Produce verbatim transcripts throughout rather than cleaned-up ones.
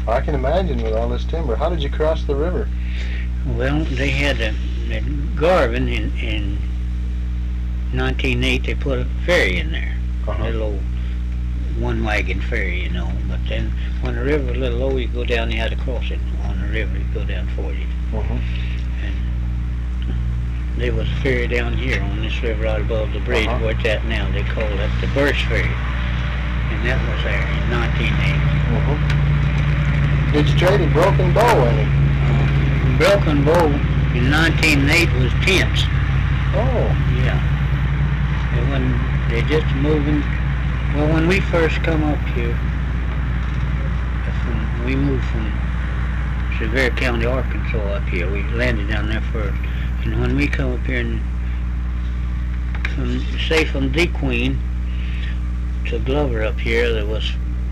I can imagine with all this timber. How did you cross the river? Well, they had a, at Garvin in, in nineteen oh eight, they put a ferry in there. Uh-huh. A little old one-wagon ferry, you know. But then when the river was a little low, you go down, you had to cross it on the river. You go down for it. Uh-huh. And there was a ferry down here on this river right above the bridge Uh-huh. where it's at now. They call that the Birch Ferry. And that was there in nineteen oh eight. Uh-huh. Did you trade a Broken Bow any? Uh, Broken Bow in nineteen oh eight was tents. Oh. Yeah. And when they just moving, well, when we first come up here, from, we moved from Sevier County, Arkansas up here. We landed down there first. And when we come up here, and from, say from DeQueen to Glover up here, there was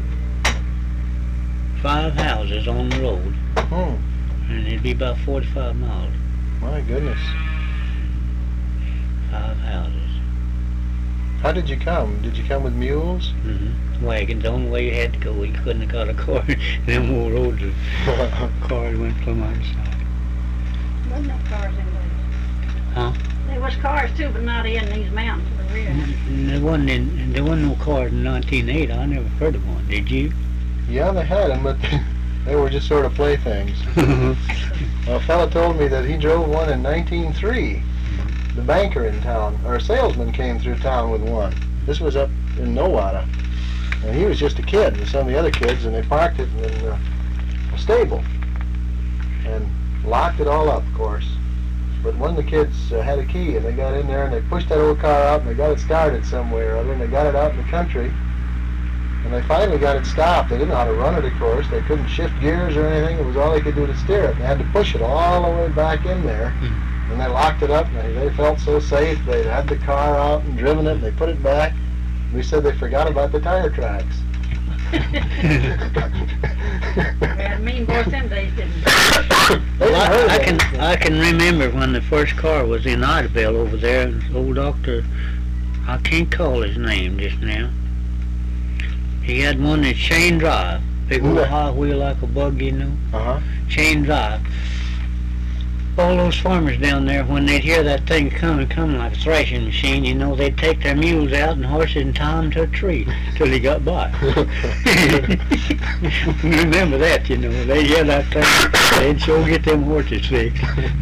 five houses on the road. Hmm. And it'd be about forty-five miles. My goodness. Five houses. How did you come? Did you come with mules? Mm-hmm. Wagons. The only way you had to go. You couldn't have got a car. Them old roads, the cars went plumb outside. Wasn't no cars in those. Huh? There was cars too, but not in these mountains. The rear. And there wasn't in, there wasn't no cars in nineteen oh eight. I never heard of one. Did you? Yeah, they had them, but they were just sort of playthings. A fellow told me that he drove one in nineteen oh three. The banker in town, or a salesman came through town with one. This was up in Nowata. And he was just a kid with some of the other kids, and they parked it in uh, a stable. And locked it all up, of course. But one of the kids uh, had a key, and they got in there, and they pushed that old car out, and they got it started somewhere or other, and they got it out in the country. And they finally got it stopped. They didn't know how to run it, of course. They couldn't shift gears or anything. It was all they could do to steer it. And they had to push it all the way back in there. And they locked it up, and they, they felt so safe. They had the car out and driven it, and they put it back. We said they forgot about the tire tracks. We had a mean boys them days, didn't we? They Well, heard I, I that. can I can remember when the first car was in Idabel over there. And the old doctor, I can't call his name just now. He had one that's chain drive, big old Yeah. high wheel like a bug, you know, Uh-huh. chain drive. All those farmers down there, when they'd hear that thing coming, coming like a thrashing machine, you know, they'd take their mules out and horses and tie them to a tree till he got by. Remember that, you know, they'd hear that thing, they'd sure get them horses fixed.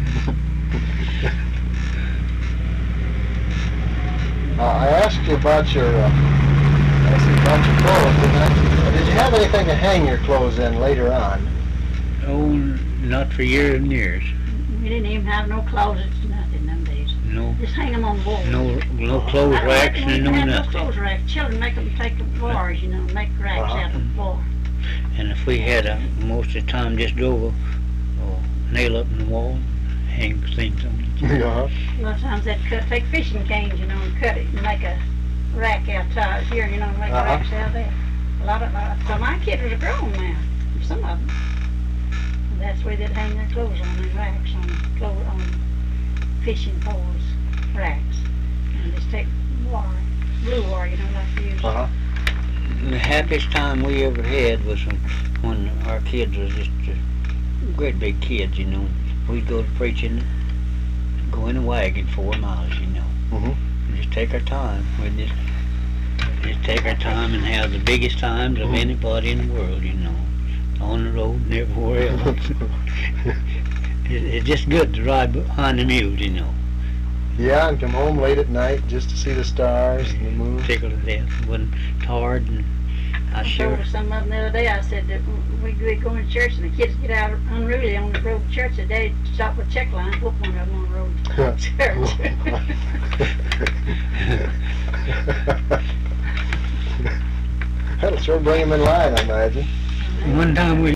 Uh, I asked you about your, uh, I asked you about your clothes, didn't I? Did you have anything to hang your clothes in later on? Oh, not for years and years. We didn't even have no closets, nothing them days. No, Just hang them on the wall. no, no clothes I racks reckon we and no had no nothing. clothes racks. Children make them take the bars, you know, make racks Uh-huh. out of the bar. And if we had a, most of the time just drove a, a nail up in the wall, hang things on it. Yeah. A lot of times they'd cut, take fishing canes, you know, and cut it and make a rack out of here, you know, and make Uh-huh. racks out of there. A lot of, uh, so my kids are grown now, some of them. And that's where they'd hang their clothes on, in racks, on clothes, on fishing poles, racks. And just take wire, blue wire, you know, like you use. Uh-huh. The happiest time we ever had was when, when our kids was just uh, great big kids, you know. We'd go to preaching, go in a wagon four miles, you know. Mm-hmm. And just take our time. We'd just, just take our time and have the biggest times of Mhm. anybody in the world, you know. On the road and everywhere else. it, it's just good to ride behind the mules, you know. Yeah, and come home late at night just to see the stars and the moon. Tickled to death. Wasn't tired, and I I sure. told some of them the other day, I said that we'd be going to church and the kids get out unruly on the road to church. The day stop with check line, whoop one of them on the road to church. That'll sure bring him in line, I imagine. One time we